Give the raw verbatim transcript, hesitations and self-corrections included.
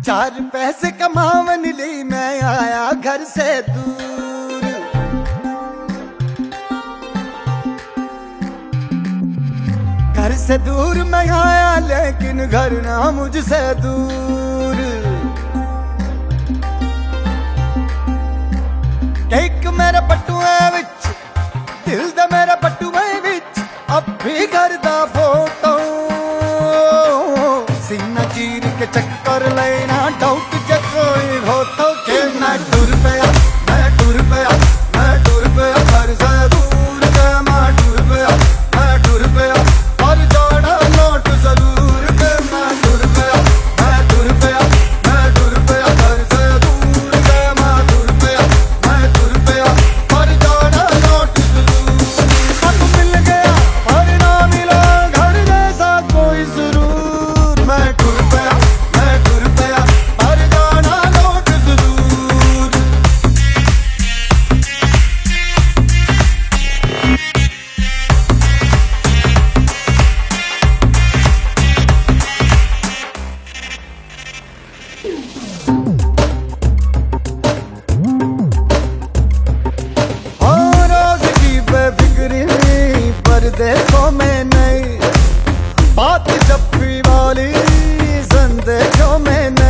चार पैसे कमावन ली मैं आया घर से दूर। घर से दूर मैं आया लेकिन घर ना मुझसे दूर। एक मेरे पट्टुए विच दिल दे मेरे पट्टुए विच अब भी घर दा फोटो सीना चीर के चक्कर लेना डाउट जे कोई हो तो के मैं टुर पया मैं टुर पया मैं टुर पया घर से दूर के मैं टुर पया मैं टुर पया और जोड़ा नोट जरूर के मैं टुर पया मैं टुर पया मैं टुर पया घर से दूर के मैं टुर पया मैं टुर पया और जोड़ा नोट जरूर। अब मिल गया और ना मिला घर जैसा कोई सुरूर। मैं टुर पया मैं टुर पया और जाना नोट जरूर। हाँ रोज की बेफिक्री नहीं परदेशों में नहीं बात जप्पी वाली संदेशों में नहीं।